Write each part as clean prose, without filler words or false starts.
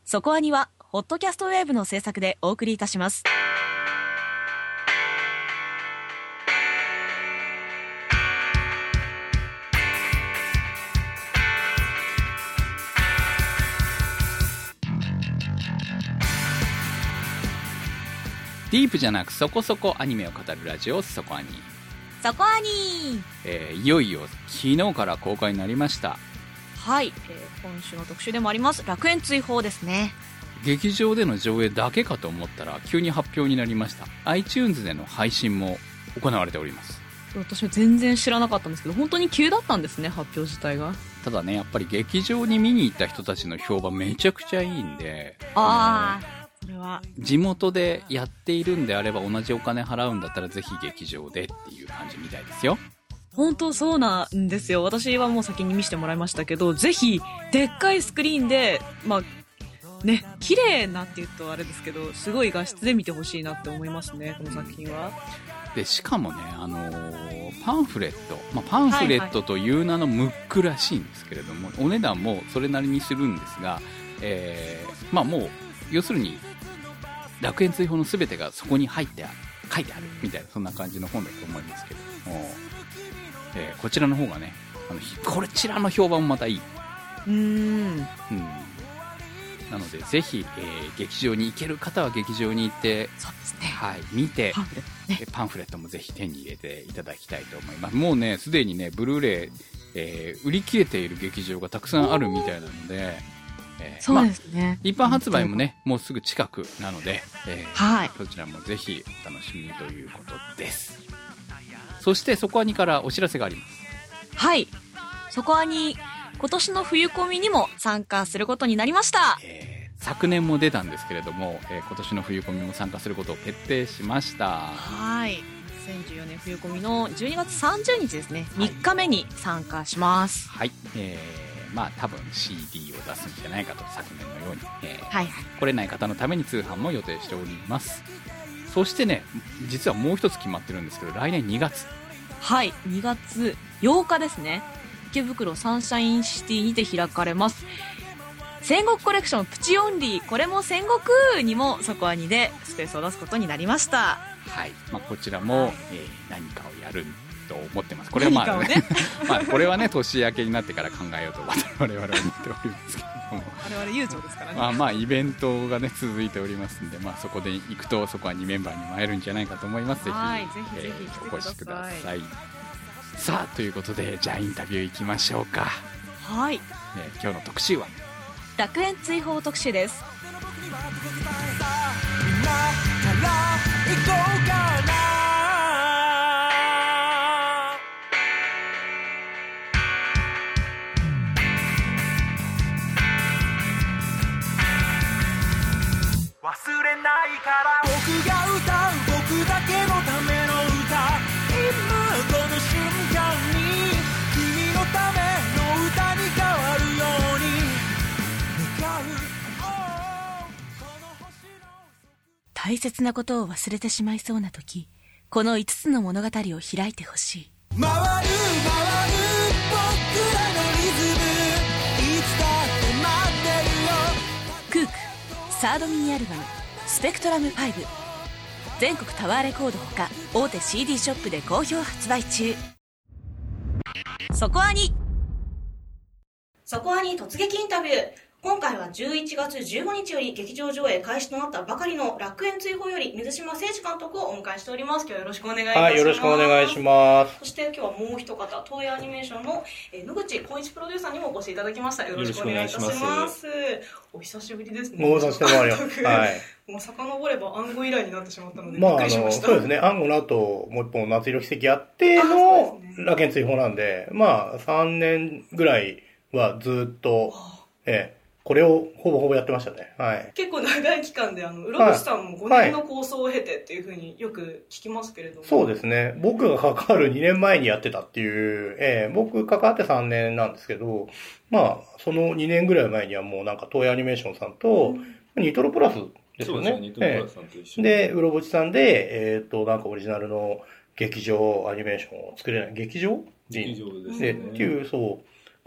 そこアニはホットキャストウェーブの制作でお送りいたします。 ディープじゃなくそこそこアニメを語るラジオ、そこアニ。 そこアニいよいよ昨日から公開になりました。 はい、今週の特集でもあります楽園追放ですね。 劇場での上映だけかと思ったら急に発表になりました。 iTunes での配信も行われております。 私は全然知らなかったんですけど、本当に急だったんですね、発表自体が。 ただね、やっぱり劇場に見に行った人たちの評判めちゃくちゃいいんで、 それは地元でやっているんであれば同じお金払うんだったらぜひ劇場でっていう感じみたいですよ。 本当そうなんですよ。私はもう先に見せてもらいましたけど、ぜひでっかいスクリーンで、まあね、綺麗なって言うとあれですけど、すごい画質で見てほしいなって思いますね、この作品は。 でしかもね、パンフレット、パンフレットという名のムックらしいんですけれども、お値段もそれなりにするんですが、もう要するに楽園追放の全てがそこに書いてあるみたいな、そんな感じの本だと思いますけども、こちらの方がね、こちらの評判もまたいい。なのでぜひ、劇場に行ける方は劇場に行って、 そうですね、 はい、見てパンフレットね、 パンフレットもぜひ手に入れていただきたいと思います。もうね、すでにねブルーレイ、売り切れている劇場がたくさんあるみたいなので、 そうですね、 一般発売もねもうすぐ近くなので、 はい、 そちらもぜひお楽しみにということです。そしてそこアニからお知らせがあります。 はい、そこアニ今年の冬コミにも参加することになりました。 昨年も出たんですけれども、今年の冬コミも参加することを決定しました。 はい、2014年冬コミの12月30日ですね、3日目に参加します。 はい、多分 CD を出すんじゃないかと、昨年のように、来れない方のために通販も予定しております。そしてね、実はもう一つ決まってるんですけど、来年2月、 はい、2月8日ですね、池袋サンシャインシティにて開かれます戦国コレクションプチオンリー、これも戦国にもそこアニでスペースを出すことになりました。 はい、こちらも、何かをやると思ってます。これはねこれはね年明けになってから考えようと我々は思っておりますけれども、 我々悠長ですからね。 イベントがね続いておりますんで、そこで行くとそこは2メンバーにも会えるんじゃないかと思います。ぜひお越しください。さあ、ということで、じゃあインタビュー行きましょうか。 はい、 今日の特集は楽園追放特集です。 忘れないから僕が歌う僕だけのための歌、今この瞬間に君のための歌に変わるように向かう、 大切なことを忘れてしまいそうな時、この5つの物語を開いてほしい。 回る回る僕らのリズム、いつだって待ってるよ。 クークサードミニアルバムスペクトラム5、全国タワーレコードほか大手 CD ショップで好評発売中。そこアニ突撃インタビュー。今回は11月15日より劇場上映開始となったばかりの楽園追放より水島誠二監督をお迎えしております。今日はよろしくお願いいたします。 はい、よろしくお願いします。 そして今日はもう一方、東映アニメーションの野口浩一プロデューサーにもお越しいただきました。よろしくお願いいたします。お久しぶりですね。 もうさせてもらうよ。はい。 もう遡れば暗号以来になってしまったのでびっくりしました。 そうですね。暗号の後、もう一本夏色奇跡あっての楽園追放なんで、3年ぐらいはずっと、これをほぼほぼやってましたね。はい。 結構長い期間で、うろぶしさんも5年の構想を経てっていうふうによく聞きますけれども。 そうですね。僕が関わる2年前にやってたっていう、僕関わって3年なんですけど、その2年ぐらい前にはもうなんか東映アニメーションさんと、ニトロプラスですよね。 そうですね、ニトロプラスさんと一緒に。 で、うろぶちさんで、なんかオリジナルの劇場アニメーションを作れない。劇場ですね。っていう、そう、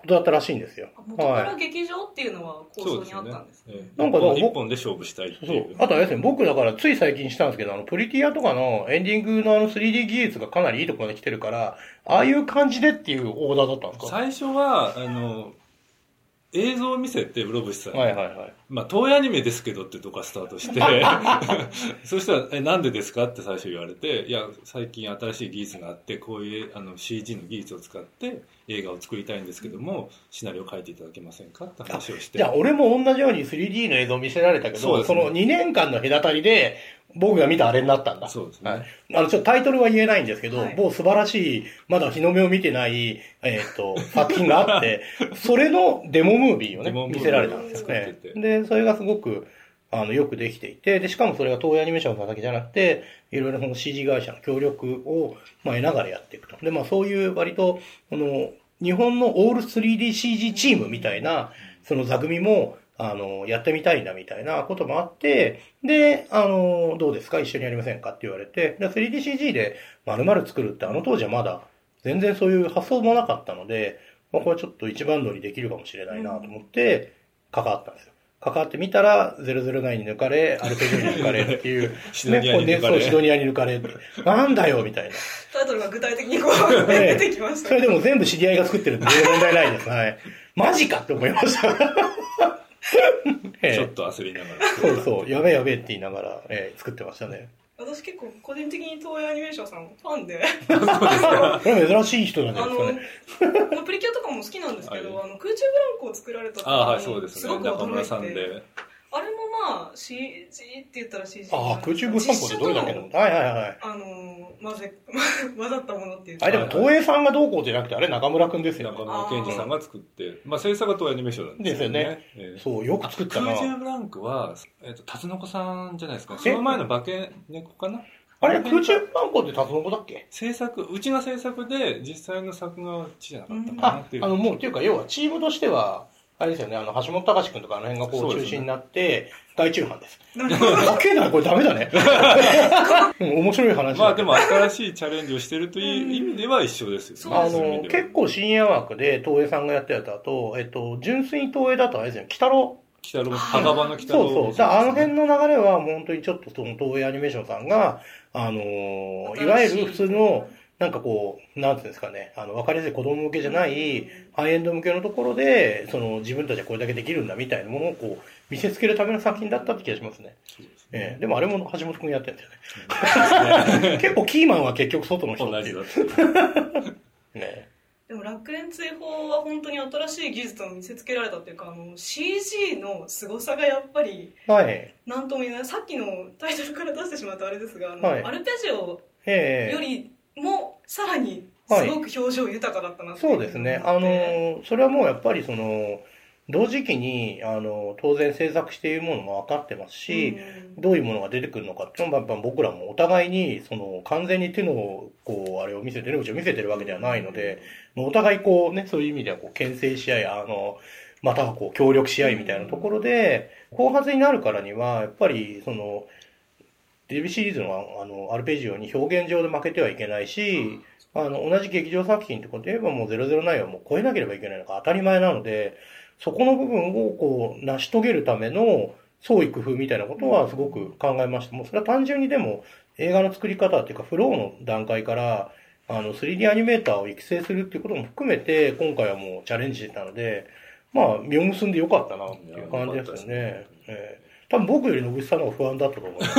ことだったらしいんですよ。 元から劇場っていうのは構想にあったんですね。 なんか一本で勝負したいっていう。 あとあれですね、僕だからつい最近したんですけど、プリティアとかのエンディングの3D 技術がかなりいいところまで来てるから、ああいう感じでっていうオーダーだったんですか？ 最初は、映像を見せて、室伏さんに。 はいはいはい。 まあ、東映アニメですけどってとこからスタートして、そしたら、なんでですかって最初言われて、いや、最近新しい技術があって、こういうCG の技術を使って映画を作りたいんですけども、シナリオを書いていただけませんかって話をして。 じゃあ、俺も同じように 3D の映像を見せられたけど、その2年間の隔たりで、僕が見たあれになったんだ。 そうですね。 はい、ちょっとタイトルは言えないんですけど、某素晴らしい、まだ日の目を見てない、作品があって、それのデモムービーをね、見せられたんですよね。で、それがすごく、よくできていて、で、しかもそれが東映アニメーションのだけじゃなくて、いろいろその CG 会社の協力を、まあ、得ながらやっていくと。で、まあ、そういう割と、日本のオール 3DCG チームみたいな、その座組も、やってみたいんだみたいなこともあって、で、どうですか一緒にやりませんかって言われて、で 3DCG で丸々作るって当時はまだ全然そういう発想もなかったので、まあ、これちょっと一番乗りできるかもしれないなと思って関わったんですよ。関わってみたら、009に抜かれ、アルペジオに抜かれっていう、 シドニアに抜かれ。 シドニアに抜かれって。なんだよみたいな。 タイトルが具体的にこう、出てきました。 それでも全部知り合いが作ってるんで問題ないです。はい。マジかって思いました。 ちょっと焦りながら。 そうそう、やべえやべえって言いながら、作ってましたね。 私結構個人的に東映アニメーションさんファンで。 これ珍しい人なんですかね。 プリキュアとかも好きなんですけど、空中ブランコを作られた時に、そうですね。 すごく驚いて。 中村さんで。 あれもまあ CG って言ったら CG。 空中ブランコってどれだけの？はいはいはい。 混ざったものっていう。 でも東映さんがどうこうじゃなくて、あれ中村くんですよ。 中村健二さんが作って、まあ制作は東映アニメーションなんですよね。 そう、よく作ったな。 空中ブランコは、タツノコさんじゃないですか。その前の化け猫かな？ あれ、空中ブランコってタツノコだっけ？ うちが制作で、実際の作画はうちじゃなかったかなっていう。 もう、っていうか、要はチームとしては、あれですよね、橋本隆くんとかあの辺がこう中心になって、大中藩です。かっけえな、これダメだね。面白い話。 まあでも新しいチャレンジをしてるという意味では一緒ですよね。結構深夜枠で東映さんがやってた後、純粋に東映だとあれですよね、鬼太郎。 墓場の鬼太郎。 そうそう。あの辺の流れはもう本当にちょっとその東映アニメーションさんが、いわゆる普通の、なんかこう、なんていうんですかね、わかりやすい子供向けじゃない、ハイエンド向けのところで、自分たちはこれだけできるんだみたいなものをこう、見せつけるための作品だったって気がしますね。でもあれも橋本くんやってるんですよね。結構キーマンは結局外の人っていう。 ね。でも楽園追放は本当に新しい技術を見せつけられたっていうか、CG の凄さがやっぱり、なんとも言えない。さっきのタイトルから出してしまったあれですが、アルペジオよりもさらにすごく表情豊かだったなっていう、 そうですね。それはもうやっぱり同時期に、当然制作しているものも分かってますし、どういうものが出てくるのかっていうのは、僕らもお互いに、完全に手の、こう、あれを見せてる、うちを見せてるわけではないので、お互いこうね、そういう意味では、こう、牽制し合い、またはこう、協力し合いみたいなところで、後発になるからには、やっぱり、テレビシリーズのアルペジオに表現上で負けてはいけないし、同じ劇場作品ってことで言えばもう009はもう超えなければいけないのが当たり前なので、そこの部分をこう成し遂げるための創意工夫みたいなことはすごく考えました。もうそれは単純にでも映画の作り方っていうかフローの段階から3D アニメーターを育成するっていうことも含めて今回はもうチャレンジしてたので、まあ実を結んでよかったなっていう感じですよね。多分僕より野口さんの方が不安だったと思います。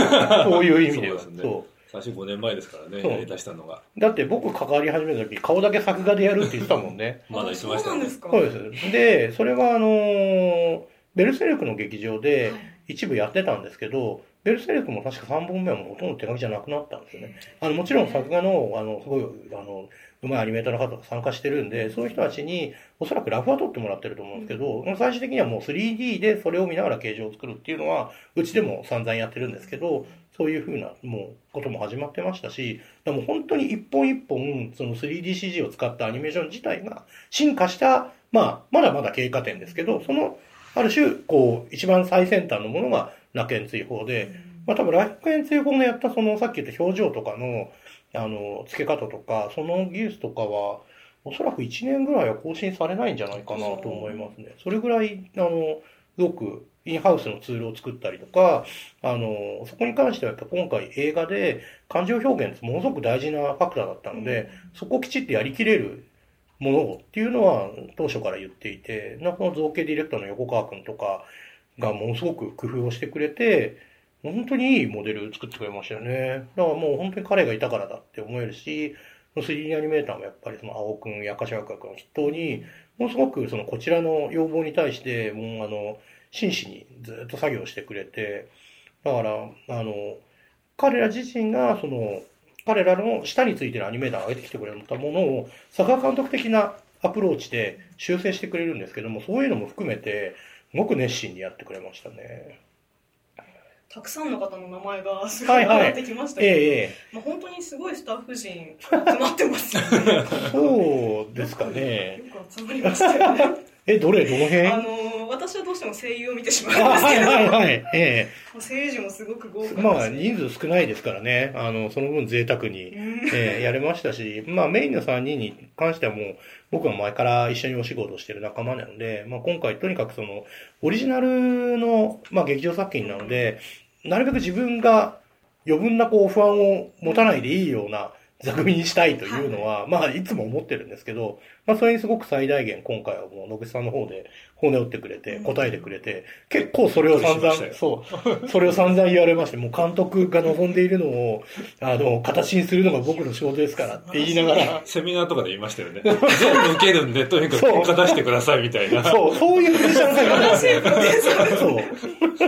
そういう意味では。そう。 最初5年前ですからね、やり出したのが。 だって僕関わり始めた時、顔だけ作画でやるって言ってたもんね。 まだ言ってましたね。 そうです。で、それはベルセルクの劇場で一部やってたんですけど、ベルセルクも確か3本目はもうほとんど手書きじゃなくなったんですよね。もちろん作画の、すごい、うまいアニメーターの方が参加してるんで、そういう人たちにおそらくラフは取ってもらってると思うんですけど、最終的にはもう 3D でそれを見ながら形状を作るっていうのは、うちでも散々やってるんですけど、そういう風なもうことも始まってましたし、でも本当に一本一本その 3DCG を使ったアニメーション自体が進化した、まだまだ経過点ですけど、ある種、こう、一番最先端のものが楽園追放で、多分楽園追放のやったさっき言った表情とかの、付け方とか、その技術とかは、 おそらく1年ぐらいは更新されないんじゃないかなと思いますね。それぐらい、すごくインハウスのツールを作ったりとか、そこに関してはやっぱ今回映画で感情表現ってものすごく大事なファクターだったので、そこをきちっとやりきれるものをっていうのは当初から言っていて、この造形ディレクターの横川くんとかがものすごく工夫をしてくれて、本当にいいモデル作ってくれましたよね。だからもう本当に彼がいたからだって思えるし、3D アニメーターもやっぱりその青くんや柏川くんを筆頭に、ものすごくそのこちらの要望に対して、もう真摯にずっと作業してくれて、だから、彼ら自身が彼らの下についてるアニメーターが上げてきてくれたものを、佐川監督的なアプローチで修正してくれるんですけども、そういうのも含めて、すごく熱心にやってくれましたね。 たくさんの方の名前がすごい上がってきましたけど、本当にすごいスタッフ陣集まってますよね。 そうですかね。 よく集まりましたよね。 どの辺？ 私はどうしても声優を見てしまうんですけど、声優陣もすごく豪華です。 人数少ないですからね、その分贅沢に、やれましたし、メインの3人に関してはもう、僕は前から一緒にお仕事をしている仲間なので、今回とにかくオリジナルの、劇場作品なので、なるべく自分が余分な不安を持たないでいいような座組にしたいというのは、いつも思ってるんですけど、それにすごく最大限今回はもう野口さんの方で骨折ってくれて、答えてくれて、結構それを散々、それを散々言われまして、もう監督が望んでいるのを、形にするのが僕の仕事ですからって言いながら。 セミナーとかで言いましたよね。全部受けるんで、とにかく結果出してくださいみたいな。 そういうプレッシャーのかけ方。 そう。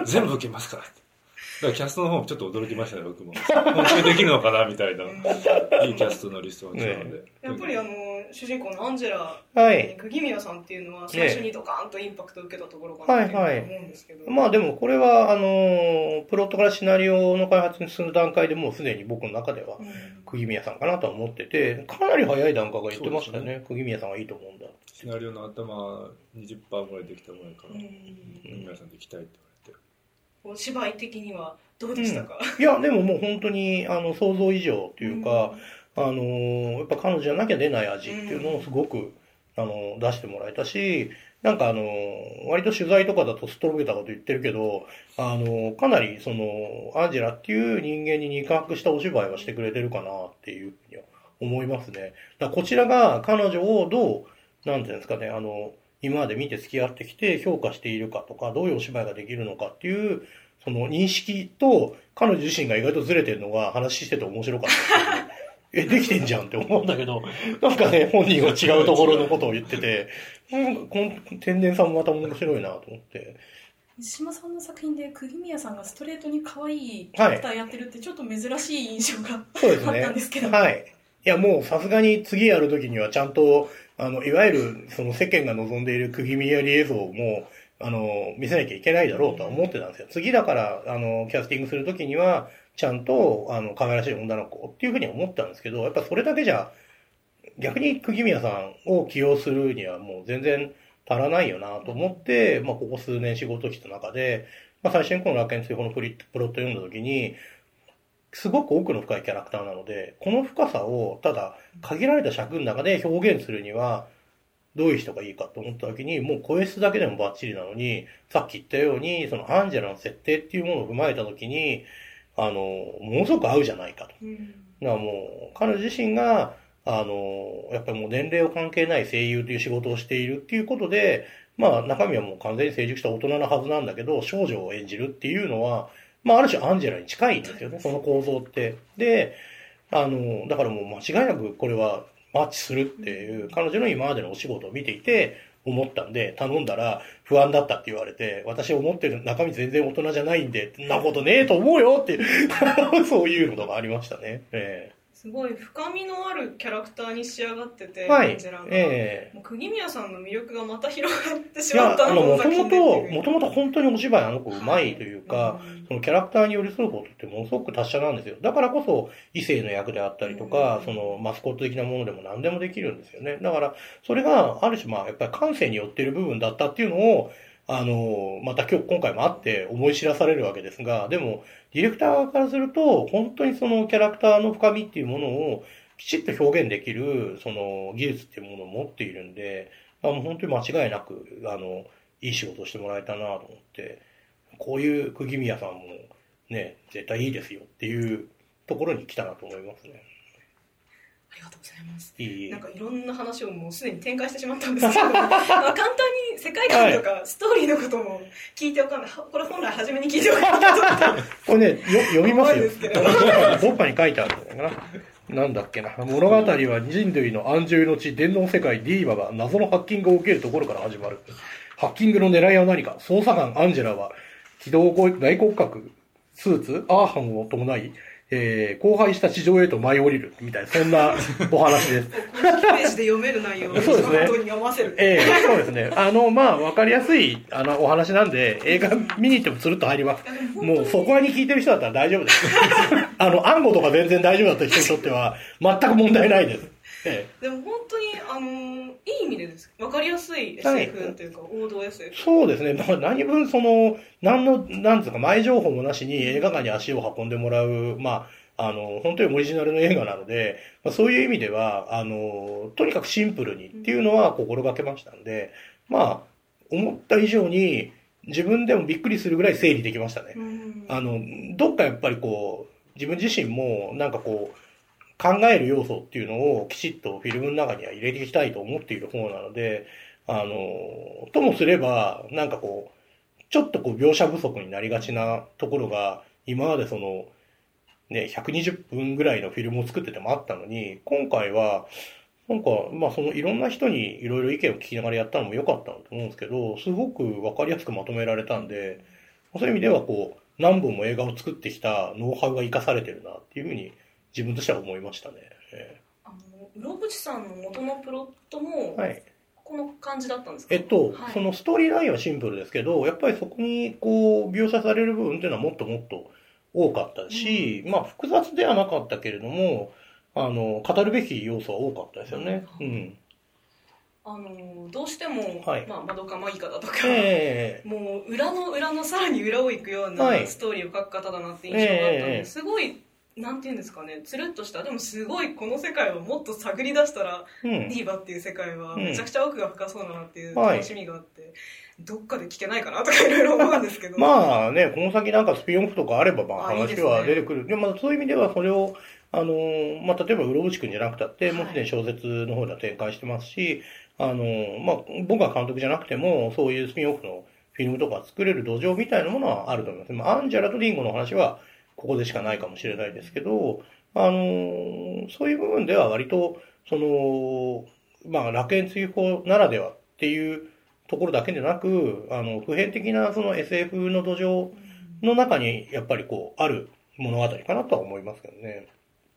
全部受けますから。だからキャストの方もちょっと驚きましたね、僕も。本当にできるのかなみたいな。いいキャストのリストが来たので。 やっぱり主人公のアンジェラに釘宮さんっていうのは最初にドカーンとインパクトを受けたところかなと思うんですけど。 でもこれは、プロットからシナリオの開発に進む段階でもうすでに僕の中では釘宮さんかなとは思ってて、かなり早い段階が言ってましたね。釘宮さんがいいと思うんだ。 シナリオの頭 20% ぐらいできたぐらいかな。釘宮さんできたいって言われて。 お芝居的にはどうでしたか？ いや、でももう本当に、想像以上というか、やっぱ彼女じゃなきゃ出ない味っていうのをすごく、出してもらえたし、割と取材とかだとすっとぼけたこと言ってるけど、かなりアンジェラっていう人間に肉薄したお芝居はしてくれてるかなっていうふうには思いますね。だからこちらが彼女をどう、なんていうんですかね、今まで見て付き合ってきて評価しているかとか、どういうお芝居ができるのかっていう、その認識と彼女自身が意外とずれてるのが話してて面白かったです。できてんじゃんって思うんだけど、本人は違うところのことを言ってて、この天然さんもまた面白いなと思って。 西島さんの作品で釘宮さんがストレートに可愛いキャラクターやってるってちょっと珍しい印象があったんですけど。 はい。いや、もうさすがに次やるときにはちゃんと、いわゆるその世間が望んでいる釘宮映像も、見せなきゃいけないだろうとは思ってたんですよ。次だから、キャスティングするときには、ちゃんと、可愛らしい女の子っていうふうに思ったんですけど、やっぱそれだけじゃ、逆に釘宮さんを起用するにはもう全然足らないよなと思って、ここ数年仕事をした中で、最初にこの楽園追放のプロットを読んだときに、すごく奥の深いキャラクターなので、この深さをただ限られた尺の中で表現するには、どういう人がいいかと思った時に、もう声質だけでもバッチリなのに、さっき言ったように、そのアンジェラの設定っていうものを踏まえた時に、ものすごく合うじゃないかと。だからもう、彼女自身が、やっぱりもう年齢を関係ない声優という仕事をしているっていうことで、中身はもう完全に成熟した大人なはずなんだけど、少女を演じるっていうのは、ある種アンジェラに近いんですよね、その構造って。で、だからもう間違いなくこれはマッチするっていう、彼女の今までのお仕事を見ていて思ったんで、頼んだら不安だったって言われて、私思ってる中身全然大人じゃないんで、そんなことねえと思うよってそういうのがありましたね。 すごい深みのあるキャラクターに仕上がってて、 はい、 もう釘宮さんの魅力がまた広がってしまったのももともと本当にお芝居子上手いというか、そのキャラクターに寄り添うことってものすごく達者なんですよ。だからこそ異性の役であったりとか、そのマスコット的なものでも何でもできるんですよね。だからそれがある種やっぱり感性によっている部分だったっていうのをまた今回もあって思い知らされるわけですが、でも、ディレクターからすると、本当にそのキャラクターの深みっていうものをきちっと表現できる、その技術っていうものを持っているんで、本当に間違いなく、いい仕事をしてもらえたなと思って、こういう釘宮さんもね、絶対いいですよっていうところに来たなと思いますね。 ありがとうございます。 なんかいろんな話をもうすでに展開してしまったんですけど、簡単に世界観とかストーリーのことも聞いておかない。これ本来初めに聞いておかないと。 これね、読みますよ。どっかに書いてあるんだよな。なんだっけな。物語は人類の安住の地、電脳世界ディーバが謎のハッキングを受けるところから始まる。ハッキングの狙いは何か。捜査官アンジェラは、機動大骨格スーツ、アーハンを伴い、荒廃した地上へと舞い降りるみたいな、そんなお話です。 公式ページで読める内容をそうですね。 本当に読ませる。 そうですね。わかりやすい、お話なんで、映画見に行ってもスルッと入ります。もう、そこに聞いてる人だったら大丈夫です。暗号とか全然大丈夫だった人にとっては、全く問題ないです。 でも本当に、いい意味でです。わかりやすい SF というか、王道 SF。 そうですね。何分なんつうか前情報もなしに映画館に足を運んでもらう、本当にオリジナルの映画なので、そういう意味では、とにかくシンプルにっていうのは心がけましたんで、思った以上に自分でもびっくりするぐらい整理できましたね。どっかやっぱり自分自身も考える要素っていうのをきちっとフィルムの中には入れていきたいと思っている方なので、ともすれば、ちょっと描写不足になりがちなところが、今まで120分ぐらいのフィルムを作っててもあったのに、今回は、いろんな人にいろいろ意見を聞きながらやったのも良かったと思うんですけど、すごくわかりやすくまとめられたんで、そういう意味では何本も映画を作ってきたノウハウが活かされてるなっていうふうに、自分としては思いましたね。 うろぶちさんの元のプロットも、この感じだったんですか？ そのストーリーラインはシンプルですけど、やっぱりそこに描写される部分っていうのはもっともっと多かったし、複雑ではなかったけれども、語るべき要素は多かったですよね。 どうしても、マドカマギカだとか、もう裏のさらに裏を行くようなストーリーを書く方だなって印象があったので、すごい、なんていうんですかね、つるっとした、でもすごいこの世界をもっと探り出したら、ディーバっていう世界はめちゃくちゃ奥が深そうだなっていう楽しみがあって、どっかで聞けないかなとかいろいろ思うんですけど。 この先なんかスピンオフとかあれば、話は出てくる。でもそういう意味ではそれを、例えばうろぶちくんじゃなくたって、もうすでに小説の方では展開してますし、僕が監督じゃなくても、そういうスピンオフのフィルムとか作れる土壌みたいなものはあると思います。アンジェラとリンゴの話は、ここでしかないかもしれないですけど、そういう部分では割と、楽園追放ならではっていうところだけでなく、普遍的なSF の土壌の中にやっぱりある物語かなとは思いますけどね。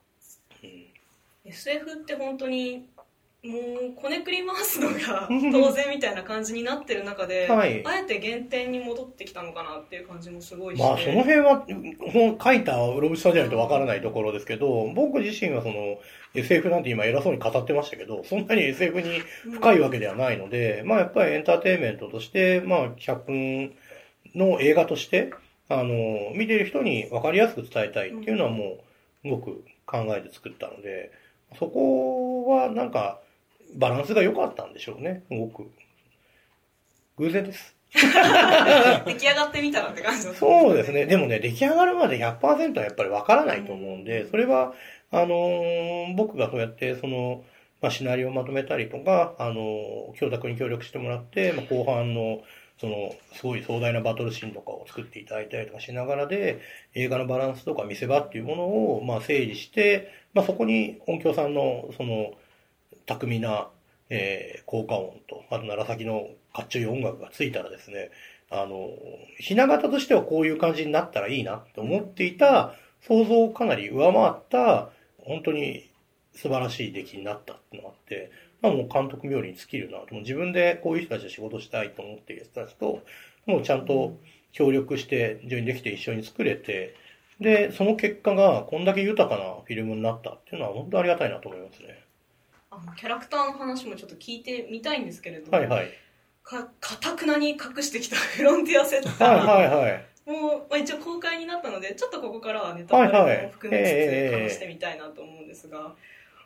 SF って本当にもうこねくり回すのが当然みたいな感じになってる中で、あえて原点に戻ってきたのかなっていう感じもすごいして、 その辺は書いたうろぶちさんじゃないとわからないところですけど、僕自身はSF なんて今偉そうに語ってましたけど、そんなに SF に深いわけではないので、やっぱりエンターテインメントとして、100分の映画として、見ている人にわかりやすく伝えたいっていうのはもう、すごく考えて作ったので、そこはなんか、バランスが良かったんでしょうね、すごく。偶然です。 出来上がってみたらって感じですね。 そうですね。でもね、出来上がるまで 100% はやっぱりわからないと思うんで、それは、僕がそうやって、シナリオをまとめたりとか、教託に協力してもらって、後半の、すごい壮大なバトルシーンとかを作っていただいたりとかしながらで、映画のバランスとか見せ場っていうものを、整理して、そこに音響さんの、巧みな、効果音と、あと楢のかっちょいい音楽がついたらですね、ひな形としてはこういう感じになったらいいなって思っていた想像をかなり上回った、本当に素晴らしい出来になったっていうのがあって、もう監督冥利に尽きるなと。もう自分でこういう人たちと仕事したいと思っている人たちと、もうちゃんと協力して自分にできて一緒に作れて、で、その結果がこんだけ豊かなフィルムになったっていうのは本当にありがたいなと思いますね。 キャラクターの話もちょっと聞いてみたいんですけれども、 かたくなに隠してきたフロンティアセッター、もう、一応公開になったので、ちょっとここからはネタバレも含めつつ話してみたいなと思うんですが、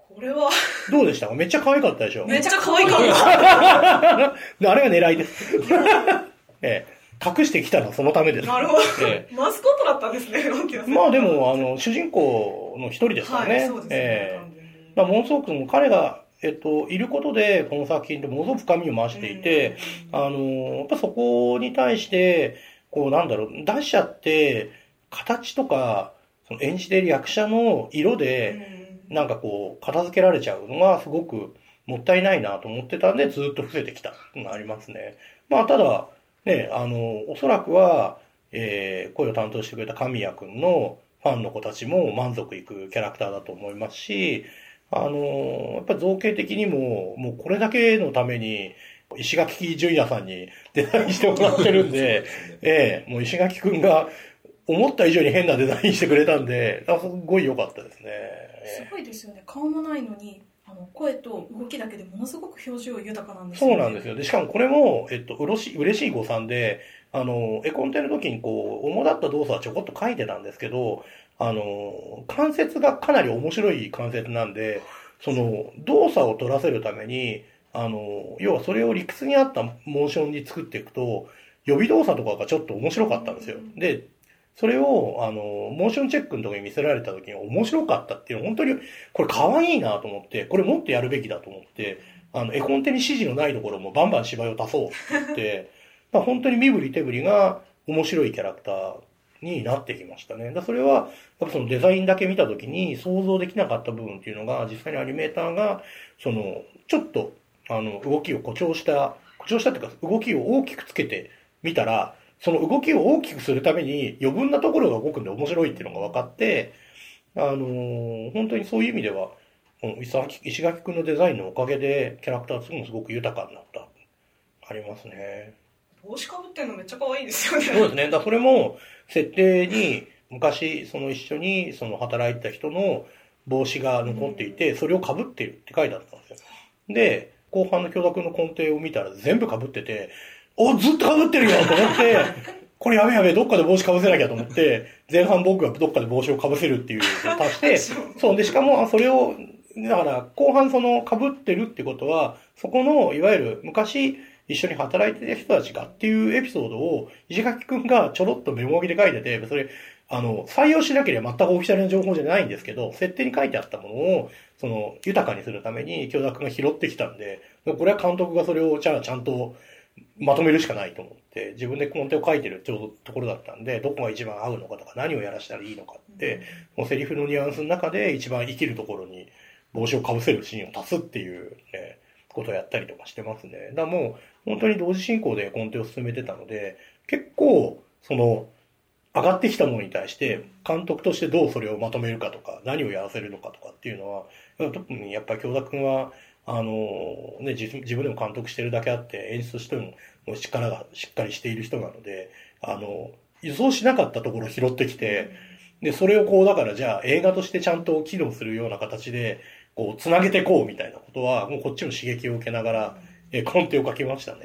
これはどうでしたか？めっちゃ可愛かったでしょ？ めっちゃ可愛かったあれが狙いです、隠してきたのはそのためです。 なるほど、マスコットだったんですね。 まあでも主人公の一人ですからね。 はい、そうですね。 ものすごく彼がいることでこの作品ってものすごく深みを増していて、やっぱそこに対してこうなんだろう、出しちゃって形とかその演じている役者の色でなんかこう片付けられちゃうのがすごくもったいないなと思ってたんで、ずっと伏せてきたのがありますね。まあただね、おそらくは、声を担当してくれた神谷くんのファンの子たちも満足いくキャラクターだと思いますし、やっぱり造形的にも、もうこれだけのために、石垣純也さんにデザインしてもらってるんで、もう石垣くんが思った以上に変なデザインしてくれたんで、すごい良かったですね。 すごいですよね。顔もないのに、声と動きだけでものすごく表情豊かなんですよね。そうなんですよ。で、しかもこれも、嬉しい誤算で、絵コンテの時にこう、主だった動作はちょこっと書いてたんですけど、関節がかなり面白い関節なんで、その、動作を取らせるために、要はそれを理屈に合ったモーションに作っていくと、予備動作とかがちょっと面白かったんですよ。で、それを、モーションチェックの時に見せられた時に面白かったっていうのは本当に、これ可愛いなと思って、これもっとやるべきだと思って、絵コンテに指示のないところもバンバン芝居を足そうって言って、本当に身振り手振りが面白いキャラクターになってきましたね。それは、やっぱそのデザインだけ見た時に想像できなかった部分っていうのが、実際にアニメーターが、その、ちょっと、動きを誇張したっていうか、動きを大きくつけてみたら、その動きを大きくするために余分なところが動くんで面白いっていうのが分かって、本当にそういう意味では、石垣くんのデザインのおかげでキャラクターもすごく豊かになった。ありますね。 帽子かぶってんのめっちゃ可愛いですよね。 そうですね。だからそれも設定に昔その一緒にその働いてた人の帽子が残っていて、それをかぶってるって書いてあったんですよ。で、後半の京田くんの根底を見たら全部かぶってて、ずっと被ってるよと思って、これやべえ、どっかで帽子被せなきゃと思って、前半僕がどっかで帽子を被せるっていうのを足して、そうで、しかも、それを、だから、後半その被ってるってことは、そこの、いわゆる昔一緒に働いてた人たちがっていうエピソードを、石垣くんがちょろっとメモ書きで書いてて、それ、採用しなければ全くオフィシャルな情報じゃないんですけど、設定に書いてあったものを、その、豊かにするために、京田くんが拾ってきたんで、これは監督がそれを、ちゃんと、まとめるしかないと思って、自分でコンテを書いてるちょうどところだったんで、どこが一番合うのかとか何をやらしたらいいのかって、もうセリフのニュアンスの中で一番生きるところに帽子をかぶせるシーンを足すっていうね、ことをやったりとかしてますね。だからもう本当に同時進行でコンテを進めてたので、結構その上がってきたものに対して監督としてどうそれをまとめるかとか、何をやらせるのかとかっていうのは、特にやっぱり京田くんは自分でも監督してるだけあって、演出としても力がしっかりしている人なので、予想しなかったところを拾ってきて、で、それをこう、だからじゃあ映画としてちゃんと機能するような形で、こう、つなげてこうみたいなことは、もうこっちも刺激を受けながら、コンテを書きましたね。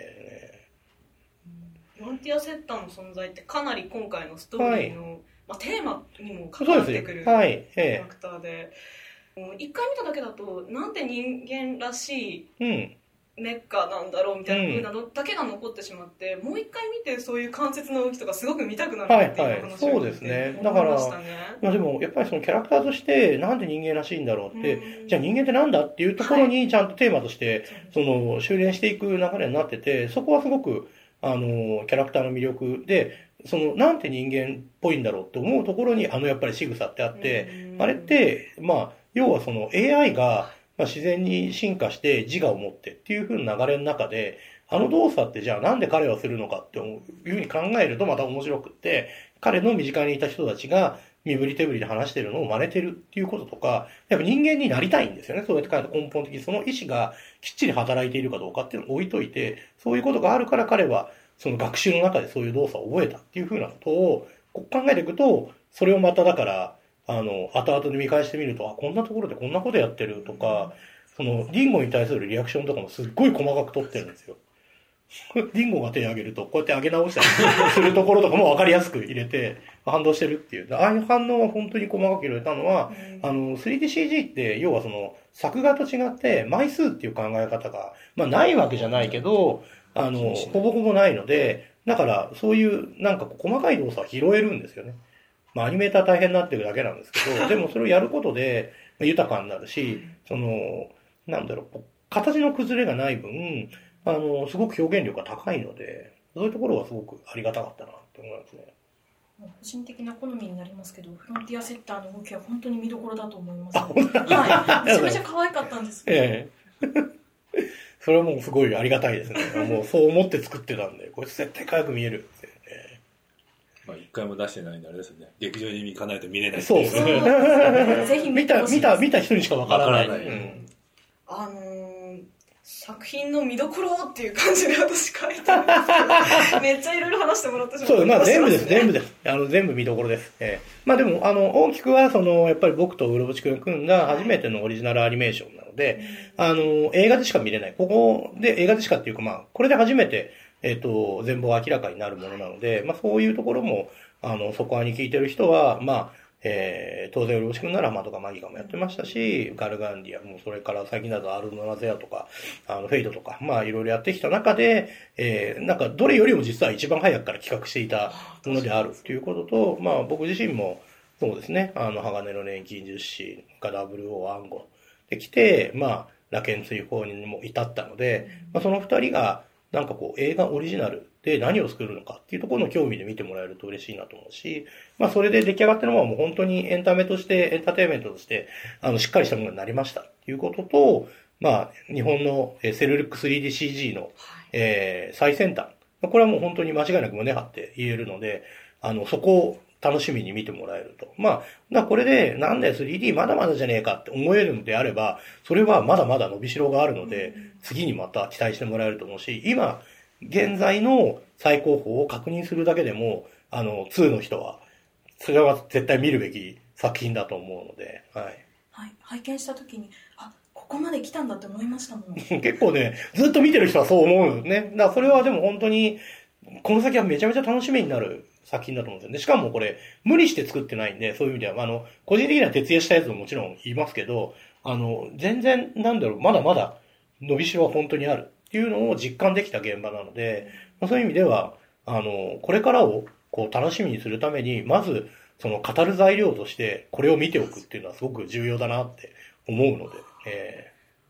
フロンティアセッターの存在ってかなり今回のストーリーの、テーマにも関わってくるキャラクターで、一回見ただけだとなんで人間らしいメッカなんだろうみたいな風なのだけが残ってしまって、もう一回見てそういう関節の動きとかすごく見たくなるっていう話をそうですね。だから、でもやっぱりそのキャラクターとしてなんで人間らしいんだろうって、じゃあ人間ってなんだっていうところにちゃんとテーマとしてその修練していく流れになってて、そこはすごくキャラクターの魅力で、そのなんて人間っぽいんだろうって思うところにやっぱり仕草ってあって、あれって要はその AI が自然に進化して自我を持ってっていう風な流れの中で、動作ってじゃあなんで彼はするのかっていう風に考えるとまた面白くって、彼の身近にいた人たちが身振り手振りで話してるのを真似てるっていうこととか、やっぱ人間になりたいんですよね。そうやって彼の根本的にその意思がきっちり働いているかどうかっていうのを置いといて、そういうことがあるから彼はその学習の中でそういう動作を覚えたっていう風なことを考えていくと、それをまただから後々で見返してみると、こんなところでこんなことやってるとか、その、リンゴに対するリアクションとかもすっごい細かく取ってるんですよ。 ディンゴが手を挙げると、こうやって上げ直したりするところとかも分かりやすく入れて、反応してるっていう。ああいう反応は本当に細かく入れたのは、3DCG って、要はその、作画と違って、枚数っていう考え方が、まあないわけじゃないけど、ほぼほぼないので、だから、そういう、なんか細かい動作は拾えるんですよね。まあ、アニメーター大変になってるだけなんですけど、でもそれをやることで、豊かになるし、その、なんだろう、形の崩れがない分、すごく表現力が高いので、そういうところはすごくありがたかったなって思いますね。 個人的な好みになりますけど、フロンティアセッターの動きは本当に見どころだと思います。はい。めちゃめちゃ可愛かったんです。 それはもうすごいありがたいですね。もうそう思って作ってたんで、こいつ絶対可愛く見えるって、ね。 まあ一回も出してないんであれですよね。劇場に行かないと見れないってそういう。 ぜひ見た人にしかわからない。 作品の見どころっていう感じで私書いてるんですけど、めっちゃいろいろ話してもらってしまった。 そう、まあ全部です。全部見どころです。まあでも、大きくは、やっぱり僕とうろぼちくんが組んだ初めてのオリジナルアニメーションなので、映画でしか見れない。ここで、映画でしかっていうか、まあ、これで初めて、全貌明らかになるものなので、まあそういうところも、そこに聞いてる人は、まあ、当然、うろぼちくんならマとかマギカもやってましたし、ガルガンディアも、それから最近だとアルノナゼアとか、フェイトとか、まあいろいろやってきた中で、なんかどれよりも実は一番早くから企画していたものであるということと、まあ僕自身も、そうですね、鋼の錬金術師が WO 暗号できて、まあ、羅剣追放にも至ったので、まあその二人が、なんかこう映画オリジナルで何を作るのかっていうところの興味で見てもらえると嬉しいなと思うし、まあそれで出来上がってるのはもう本当にエンタメとして、エンターテインメントとして、しっかりしたものになりましたっていうことと、まあ日本のセルルック 3DCG の、最先端。これはもう本当に間違いなく胸張って言えるので、そこを楽しみに見てもらえると。まあ、これで、なんだよ 3D まだまだじゃねえかって思えるのであれば、それはまだまだ伸びしろがあるので、次にまた期待してもらえると思うし、今、現在の最高峰を確認するだけでも、2の人は、それは絶対見るべき作品だと思うので、はい。 はい。拝見したときに、ここまで来たんだって思いましたもん。 結構ね、ずっと見てる人はそう思うよね。だからそれはでも本当に、この先はめちゃめちゃ楽しみになる作品だと思うんですよね。しかもこれ、無理して作ってないんで、そういう意味では、個人的には徹夜したやつももちろん言いますけど、全然、まだまだ伸びしろは本当にあるっていうのを実感できた現場なので、そういう意味では、これからをこう楽しみにするために、まず、その語る材料として、これを見ておくっていうのはすごく重要だなって思うので、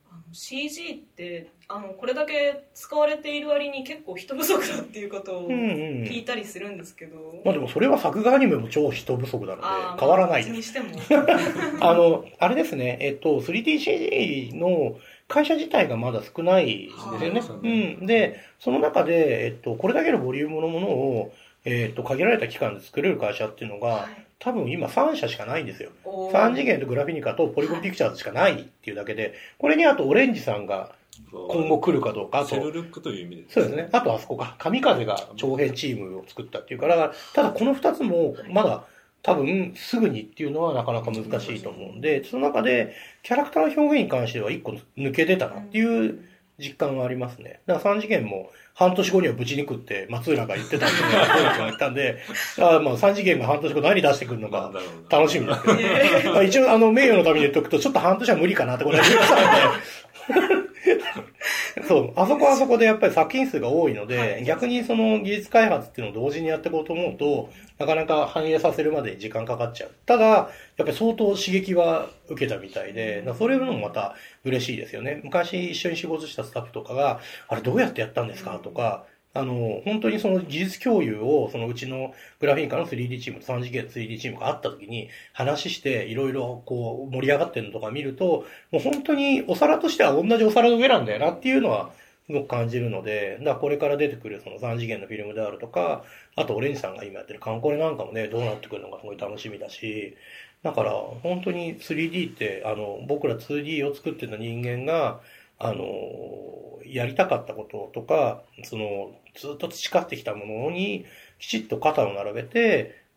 CG ってこれだけ使われている割に結構人不足だっていうことを聞いたりするんですけど、 まあでもそれは作画アニメも超人不足なので変わらないです。 にしてもあれですね、3DCG の会社自体がまだ少ないんですよね。で、その中で、これだけのボリュームのものを、限られた期間で作れる会社っていうのが、多分今3社しかないんですよ。3次元とグラフィニカとポリゴンピクチャーズしかないっていうだけで、これにあとオレンジさんが今後来るかどうか、あと、 セルルックという意味でそうですね。あとあそこか、神風が長編チームを作ったっていうから、ただこの2つもまだ多分すぐにっていうのはなかなか難しいと思うんで、その中でキャラクターの表現に関しては1個抜け出たなっていう実感がありますね。だから3次元も半年後にはぶちにくって松浦が言ってたんで、松浦が言ったんで、まあ3次元が半年後何出してくるのか楽しみですけど、まあ、一応名誉のために言っとくとちょっと半年は無理かなってこれは言ってたんで、そう、あそこでやっぱり作品数が多いので、逆にその技術開発っていうのを同時にやっていこうと思うと、なかなか反映させるまでに時間かかっちゃう。ただ、やっぱり相当刺激は受けたみたいで、それもまた嬉しいですよね。昔一緒に仕事したスタッフとかが、あれどうやってやったんですかとか、本当にその技術共有を、そのうちのグラフィンカの 3D チームと3次元 3D チームがあった時に話して、いろいろこう盛り上がってるのとか見ると、もう本当にお皿としては同じお皿の上なんだよなっていうのはすごく感じるので、だからこれから出てくるその3次元のフィルムであるとか、あとオレンジさんが今やってるカンコレなんかもね、どうなってくるのかすごい楽しみだし、だから本当に 3D って僕ら 2D を作ってた人間が、やりたかったこととか、ずっと培ってきたものにきちっと肩を並べて、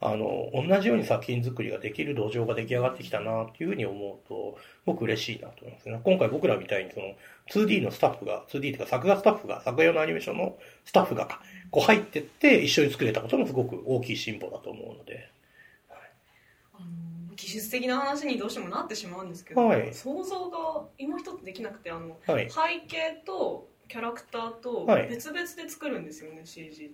同じように作品作りができる土壌が出来上がってきたなっていうふうに思うと、僕嬉しいなと思いますね。今回僕らみたいに2D のスタッフが、2D というか作画スタッフが、作画用のアニメーションのスタッフがこう入ってって一緒に作れたこともすごく大きい進歩だと思うので。 技術的な話にどうしてもなってしまうんですけど、はい、想像が今一つできなくて、はい、背景とキャラクターと別々で作るんですよね、はい、CG って。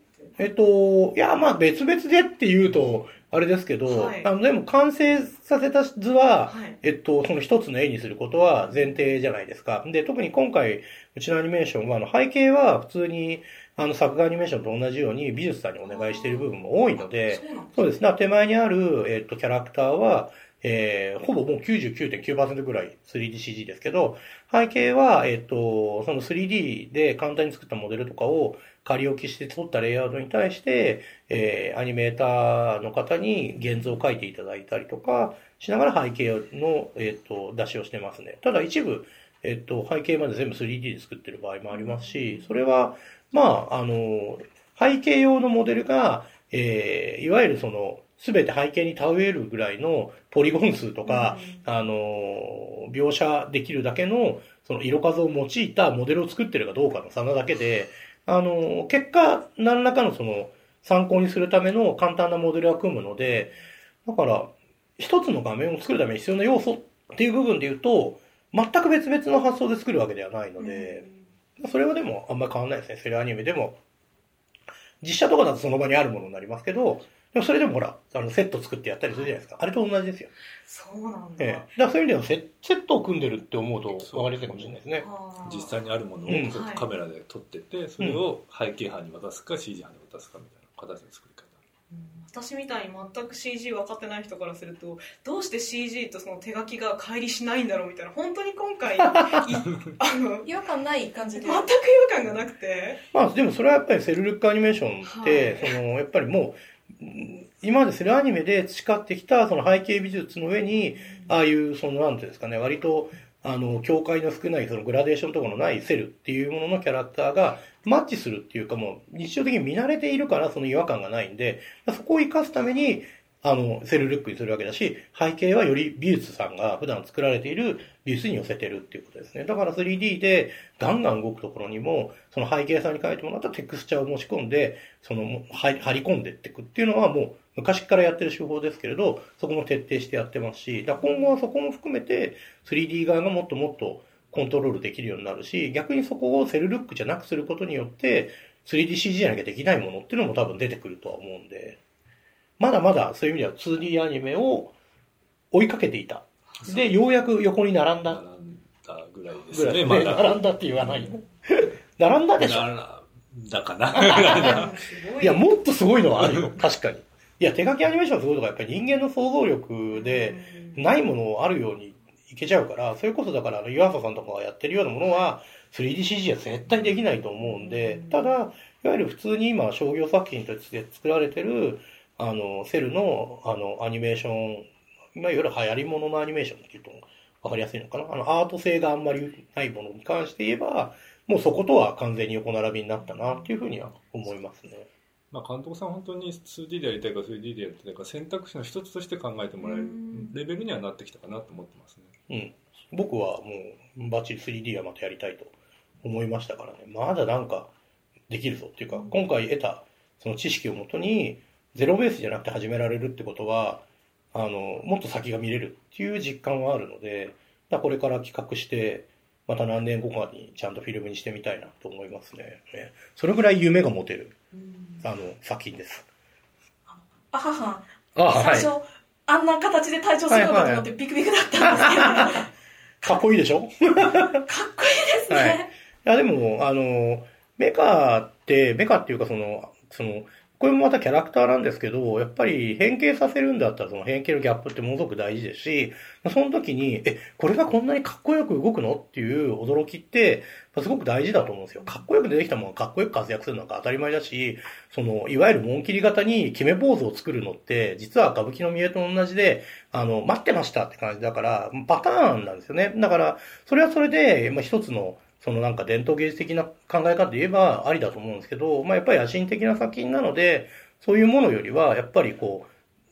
いや、まあ別々でって言うと、あれですけど、はい、でも完成させた図は、はい、その一つの絵にすることは前提じゃないですか。で、特に今回、うちのアニメーションは、背景は普通に、作画アニメーションと同じように美術さんにお願いしている部分も多いので、そうですね、手前にある、キャラクターは、ほぼもう 99.9% ぐらい 3DCG ですけど、背景は、その 3D で簡単に作ったモデルとかを仮置きして撮ったレイアウトに対して、アニメーターの方に現像を描いていただいたりとかしながら背景の、出しをしてますね。ただ一部、背景まで全部 3D で作ってる場合もありますし、それは、まあ、背景用のモデルが、いわゆるすべて背景に倒れるぐらいのポリゴン数とか、描写できるだけの、色数を用いたモデルを作ってるかどうかの差なだけで、結果、何らかの参考にするための簡単なモデルは組むので、だから、一つの画面を作るために必要な要素っていう部分で言うと、全く別々の発想で作るわけではないので、それはでもあんまり変わんないですね。セルアニメでも。実写とかだとその場にあるものになりますけど、でもそれでもほら、セット作ってやったりするじゃないですか。あれと同じですよ。 そうなんだ。 だからそういう意味ではセットを組んでるって思うと分かりやすいかもしれないですね。 実際にあるものをカメラで撮ってて、それを背景班に渡すか CG 班に渡すかみたいな形の作り方。 私みたいに全く CG 分かってない人からすると、どうして CG とその手書きが乖離しないんだろうみたいな、本当に今回違和感ない感じで全く違和感がなくて、 まあでもそれはやっぱりセルルックアニメーションって、はい、やっぱりもう今までセルアニメで培ってきたその背景美術の上に、ああいうなんていうんですかね、割と境界の少ないグラデーションとかのないセルっていうもののキャラクターがマッチするっていうか、もう日常的に見慣れているからその違和感がないんで、そこを活かすためにセルルックにするわけだし、背景はより美術さんが普段作られている美術に寄せてるっていうことですね。だから 3D でガンガン動くところにも、その背景さんに書いてもらったテクスチャーを持ち込んで、張り込んでっていくっていうのはもう昔からやってる手法ですけれど、そこも徹底してやってますし、だから今後はそこも含めて 3D 側がもっともっとコントロールできるようになるし、逆にそこをセルルックじゃなくすることによって、3DCG じゃなきゃできないものっていうのも多分出てくるとは思うんで、まだまだそういう意味では 2D アニメを追いかけていた。で、ようやく横に並んだ。 並んだぐらいですね。 まだ並んだって言わないの。並んだでしょ。 並んだかな。 いや、もっとすごいのはあるよ。確かに。いや、手書きアニメーションすごいとか、やっぱり人間の想像力で、ないものをあるようにいけちゃうから、それこそだから、湯浅さんとかがやってるようなものは、3DCG は絶対できないと思うんで、ただ、いわゆる普通に今、商業作品として作られてる、セルの、アニメーション、いわゆる流行り物のアニメーションっていうと、わかりやすいのかな。アート性があんまりないものに関して言えば、もうそことは完全に横並びになったな、っていうふうには思いますね。 まあ、監督さん本当に 2D でやりたいか 3D でやりたいか選択肢の一つとして考えてもらえるレベルにはなってきたかなと思ってますね。うん。僕はもうバッチリ 3D はまたやりたいと思いましたからね。まだなんかできるぞっていうか、今回得たその知識をもとにゼロベースじゃなくて始められるってことは、もっと先が見れるっていう実感はあるので、これから企画して、また何年後かにちゃんとフィルムにしてみたいなと思いますね。それぐらい夢が持てる、作品です。 最初、はい、あんな形で退場するのかと思ってビクビクだったんですけど。 かっこいいでしょ？ かっこいいですね。はい、いや、でも、メカっていうかこれもまたキャラクターなんですけど、やっぱり変形させるんだったらその変形のギャップってものすごく大事ですし、その時に、これがこんなにかっこよく動くのっていう驚きって、すごく大事だと思うんですよ。かっこよく出てきたものがかっこよく活躍するのが当たり前だし、いわゆる紋切り型に決めポーズを作るのって、実は歌舞伎の見えと同じで、待ってましたって感じだから、パターンなんですよね。だから、それはそれで、一つの、なんか伝統芸術的な考え方で言えばありだと思うんですけど、やっぱり野心的な作品なので、そういうものよりは、やっぱり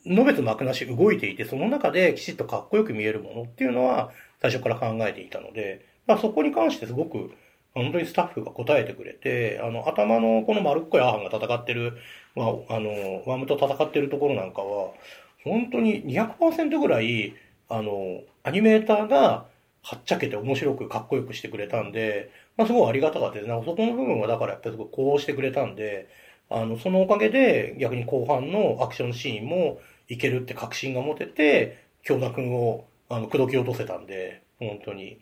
のべつ幕なし動いていて、その中できちっとかっこよく見えるものっていうのは最初から考えていたので、そこに関してすごく本当にスタッフが答えてくれて、頭のこの丸っこいアーハンが戦ってる、ワームと戦ってるところなんかは、本当に 200% ぐらい、アニメーターがはっちゃけて面白くかっこよくしてくれたんで、すごいありがたかったですね。そこの部分はだからやっぱりすごいこうしてくれたんで、そのおかげで逆に後半のアクションシーンもいけるって確信が持てて、京田くんを口説き落とせたんで、本当に。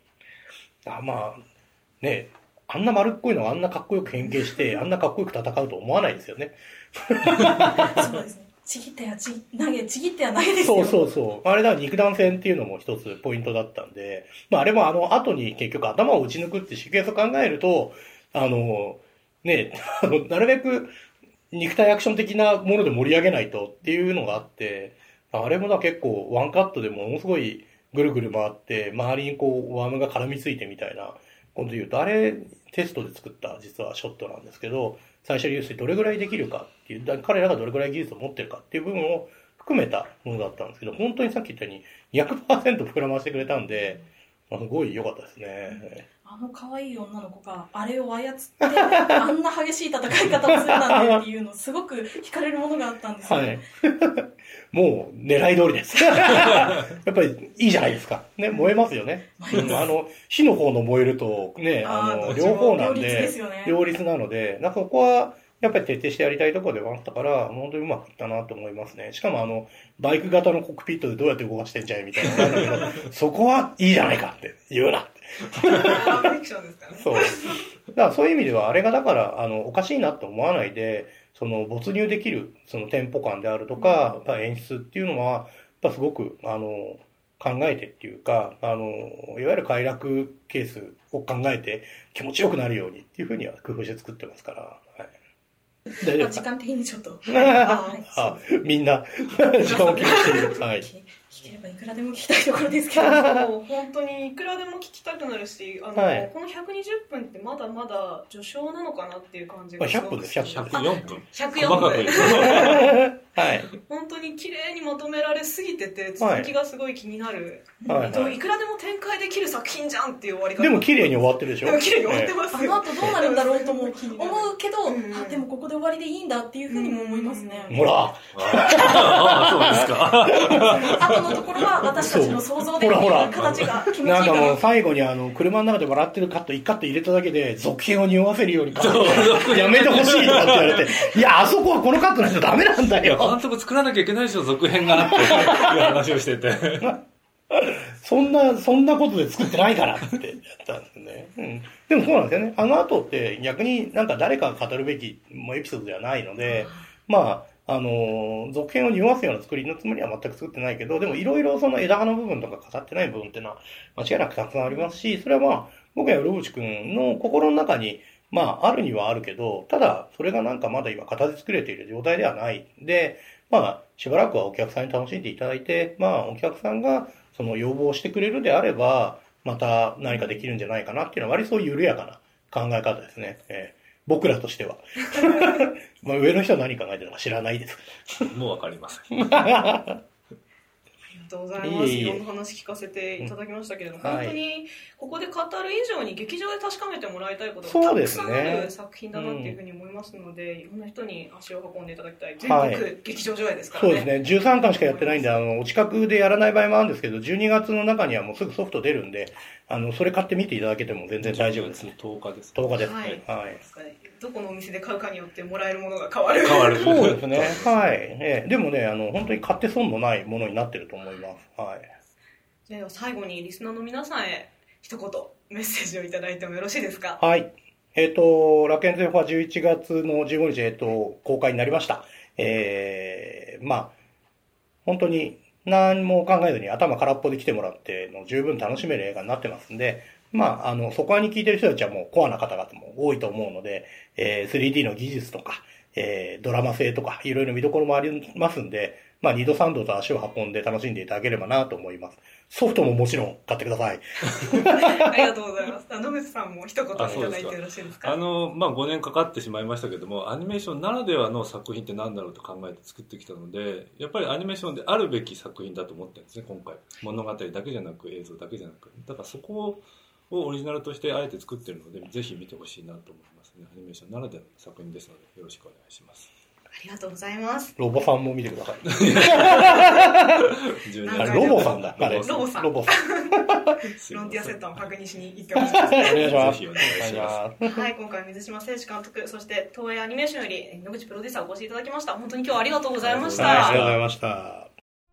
ね、あんな丸っこいのがあんなかっこよく変形して、あんなかっこよく戦うと思わないですよね。 そうですね。ちぎっては投げですよ。 そう。あれだ、肉弾戦っていうのも一つポイントだったんで、あれも後に結局頭を打ち抜くってシーケンスを考えると、ね、なるべく肉体アクション的なもので盛り上げないとっていうのがあって、あれも結構ワンカットでものすごいぐるぐる回って、周りにワームが絡みついてみたいなこと言うと、あれテストで作った実はショットなんですけど、最初に要するにどれぐらいできるかっていう、彼らがどれぐらい技術を持ってるかっていう部分を含めたものだったんですけど、本当にさっき言ったように 200% 膨らませてくれたんで、すごい良かったですね。 可愛い女の子があれを操って、あんな激しい戦い方をするなんてっていうの、すごく惹かれるものがあったんですよね。 はい。もう狙い通りです。やっぱりいいじゃないですか。ね、燃えますよね。火の方の燃えると、ね、両方なんで、両立なので、そこは、やっぱり徹底してやりたいところではあったから、本当にうまくいったなと思いますね。しかもバイク型のコックピットでどうやって動かしてんじゃいみたいなのなんだけど、そこはいいじゃないかって言うなって。 フィクションですからね。 そう。だからそういう意味では、あれがだから、おかしいなと思わないで、没入できる、テンポ感であるとか、演出っていうのは、すごく、考えてっていうか、いわゆる快楽ケースを考えて気持ちよくなるようにっていうふうには工夫して作ってますから、はい。 時間的にちょっと。 みんな、時間を気にしている。はい。 聞ければいくらでも聞きたいところですけど、本当にいくらでも聞きたくなるし、この120分ってまだまだ序章なのかなっていう感じが 100分です、 104分。 104分。 はい。 本当に綺麗にまとめられすぎてて、続きがすごい気になる。いくらでも展開できる作品じゃんっていう終わり方。 でも綺麗に終わってるでしょ。 でも綺麗に終わってますよ。後どうなるんだろうと思うけど、でもここで終わりでいいんだっていうふうにも思いますね。 ほら。 そうですか。 後のところは私たちの想像できる形が気持ちいいから。 なんかもう最後に車の中で笑ってるカット1カット入れただけで続編を匂わせるようにやめてほしいとかって言われて、いや、あそこはこのカットないとダメなんだよ。 監督作らなきゃいけないでしょ、続編がっていう話をしてて。 そんなことで作ってないからってやったんですね。でもそうなんですよね。後って逆に誰かが語るべきエピソードではないので、続編を匂わすような作りのつもりは全く作ってないけど、でもいろいろ枝葉の部分とか語ってない部分っていうのは間違いなくたくさんありますし、それは僕やロブチ君の心の中にあるにはあるけど、ただそれがまだ今形作れている状態ではないで、しばらくはお客さんに楽しんでいただいて、お客さんがその要望してくれるであれば、また何かできるんじゃないかなっていうのは割と緩やかな考え方ですね。僕らとしては。上の人は何考えてるのか知らないです。 もうわかりません。 ありがとうございます。いろんな話聞かせていただきましたけれども、本当にここで語る以上に劇場で確かめてもらいたいことがたくさんある作品だなっていうふうに思いますので、いろんな人に足を運んでいただきたい。全国劇場上映ですからね。 そうですね。13巻しかやってないんで、お近くでやらない場合もあるんですけど、12月の中にはもうすぐソフト出るんで、それ買ってみていただけても全然大丈夫ですね。 10日です。 10日です。 はい。 はい。 どこのお店で買うかによってもらえるものが変わる。 そうですね。はい。でもね、本当に買って損のないものになってると思います。はい。 では最後にリスナーの皆さんへ一言メッセージをいただいてもよろしいですか？ はい。楽園ゼファ11月の15日、公開になりました。本当に何も考えずに頭空っぽで来てもらって十分楽しめる映画になってますんで、そこに聞いてる人たちはもうコアな方々も多いと思うので、3D の技術とか、ドラマ性とかいろいろ見どころもありますんで、 まあ2度3度と足を運んで楽しんでいただければなと思います。ソフトももちろん買ってください。 ありがとうございます。野口さんも一言いただいてよろしいですか。 まあ5年かかってしまいましたけども、アニメーションならではの作品って何だろうと考えて作ってきたので、やっぱりアニメーションであるべき作品だと思ってるんですね、今回。物語だけじゃなく映像だけじゃなく、だからそこをオリジナルとしてあえて作ってるので、ぜひ見てほしいなと思いますね。アニメーションならではの作品ですので、よろしくお願いします。 ありがとうございます。 ロボさんも見てください。 ロボさんだ。 ロボさん。 ロボさん。 フロンティアセットも確認しに行ってほしいですね。 お願いします。 ぜひお願いします。 はい、今回水島誠司監督、そして東映アニメーションより野口プロデューサーお越しいただきました。本当に今日はありがとうございました。 ありがとうございました。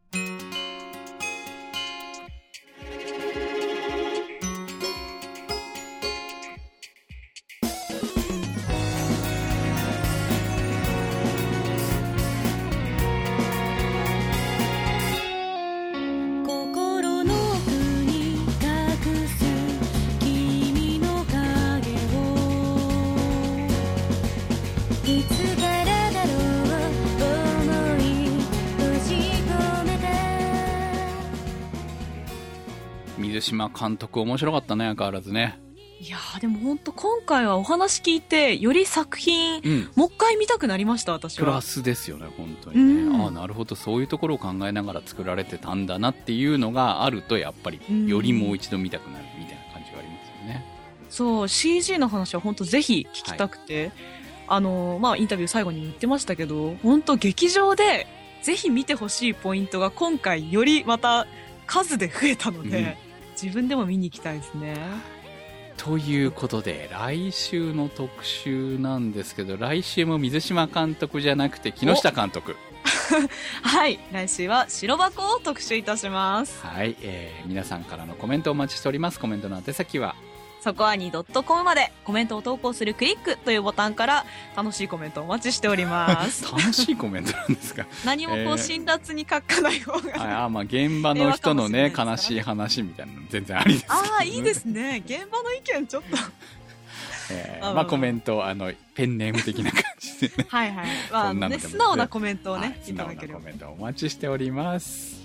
水島監督面白かったね、相変わらずね。 いやーでも本当今回はお話聞いてより作品、もう一回見たくなりました。私はプラスですよね、本当にね。ああなるほど、そういうところを考えながら作られてたんだなっていうのがあると、やっぱりよりもう一度見たくなるみたいな感じはありますよね。 そう CG の話は本当ぜひ聞きたくて、まあインタビュー最後に言ってましたけど、本当劇場でぜひ見てほしいポイントが今回よりまた数で増えたので、自分でも見に行きたいですね。 ということで来週の特集なんですけど、来週も水島監督じゃなくて木下監督はい、来週は白箱を特集いたします。 はい、皆さんからのコメントをお待ちしております。コメントの宛先はそこはに .com まで、コメントを投稿するクリックというボタンから楽しいコメントをお待ちしております楽しいコメントなんですか何もこう辛辣に書かない方が、 まあ現場の人のね悲しい話みたいなの全然ありですけど、ね、 ああいいですね、現場の意見ちょっとまあコメントペンネーム的な感じでねはいはい、まあね、素直なコメントをね、いただければ、 素直なコメントをお待ちしております。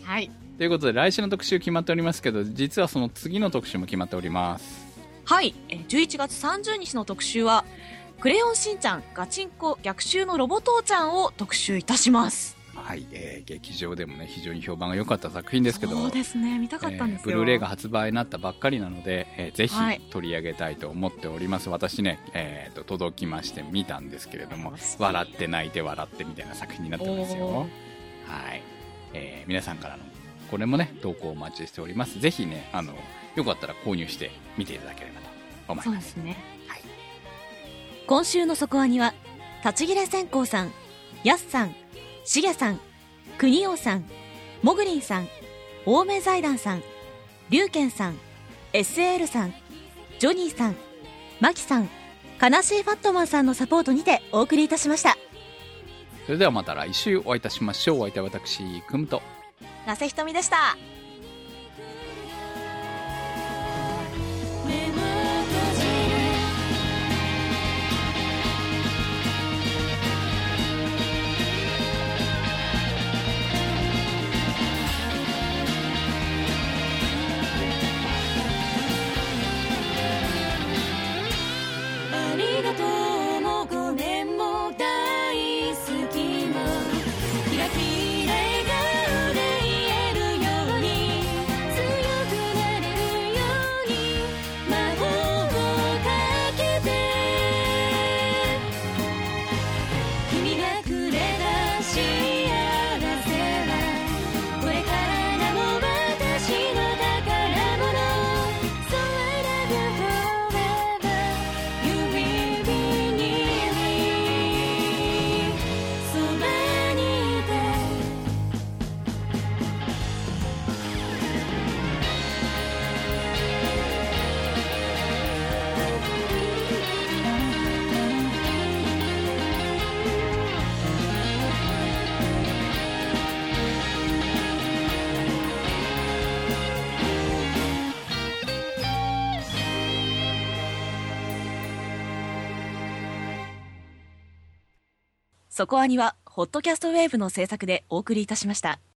はい、 ということで来週の特集決まっておりますけど、実はその次の特集も決まっております。 はい、11月30日の特集はクレヨンしんちゃんガチンコ逆襲のロボ父ちゃんを特集いたします。 はい、劇場でもね非常に評判が良かった作品ですけど、 そうですね、見たかったんですよ。 ブルーレイが発売になったばっかりなので、ぜひ取り上げたいと思っております。私ね、届きまして見たんですけれども、笑って泣いて笑ってみたいな作品になってますよ。はい、皆さんからのこれもね投稿お待ちしております。ぜひねよかったら購入して見ていただければと思います。 そうですね、 はい、今週のそこアニは立ち切れ線香さん、やすさん、しげさん、くにおさん、もぐりんさん、青梅財団さん、りゅうけんさん、 SL さん、ジョニーさん、まきさん、悲しいファットマンさんのサポートにてお送りいたしました。 それではまた来週お会いいたしましょう。お相手は私くむと那瀬ひとみでした。 そこアニはホットキャストウェーブの制作でお送りいたしました。